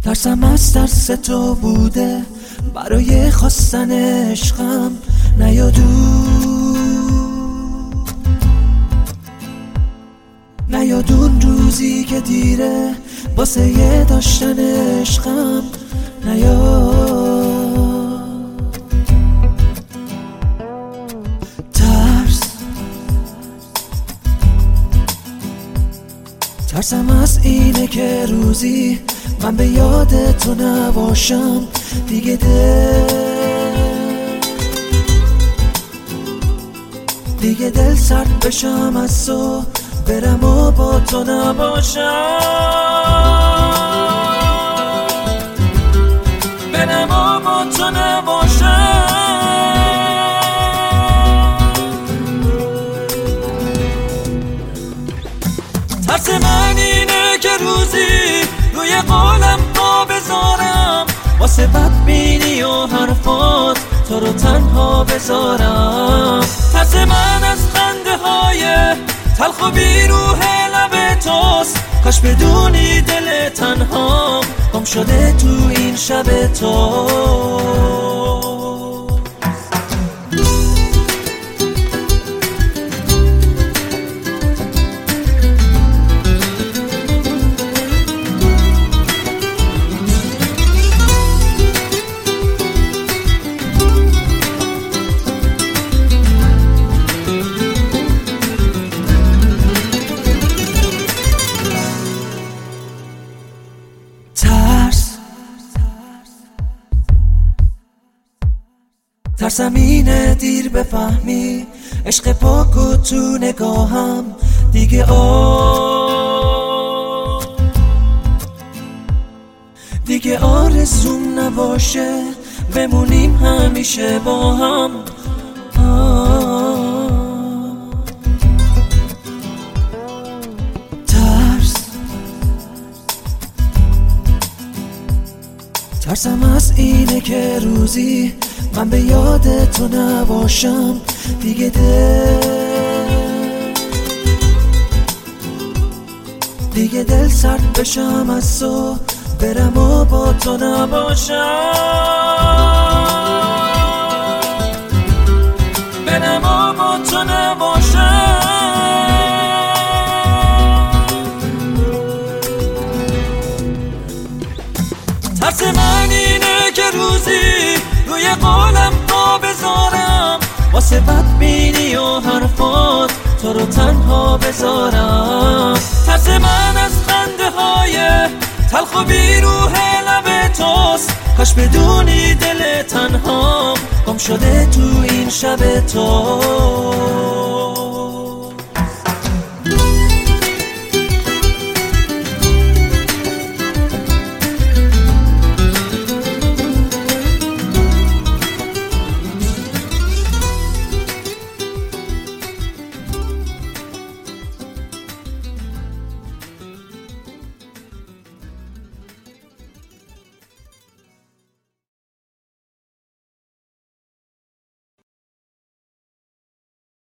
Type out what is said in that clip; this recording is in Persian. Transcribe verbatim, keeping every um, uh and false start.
ترسم از ترس تو بوده برای خواستن عشقم نیادون نیادون روزی که دیره واسه یه داشتن عشقم نیاد. ترس ترسم از اینه که روزی من به یاد تو نباشم دیگه دل دیگه دل سرد بشم از تو برم و با تو نباشم برم و با تو نباشم. ترس من اینه که روزی روی قولم پا بذارم واسه بدبینی و حرفات تو رو تنها بذارم. ترس من از خنده های تلخ و بیروح لب توست، کاش بدونی دل تنها گم شده تو این شب تو. ترسم اینه دیر بفهمی عشق پاک و تو نگاهم دیگه آه دیگه آرزوم نباشه بمونیم همیشه با هم. آه. ترس ترسم از اینه که روزی من به یاد تو نباشم دیگه دل دیگه دل سرد بشم از تو برم و با تو نباشم برم و با تو نباشم. ترس من اینه که روزی روی قولم پا بذارم واسه بدبینی و حرفات تو رو تنها بذارم. ترس من از خنده های تلخ و بیروح لب توست، کاش بدونی دل تنها گم شده تو این شب تو.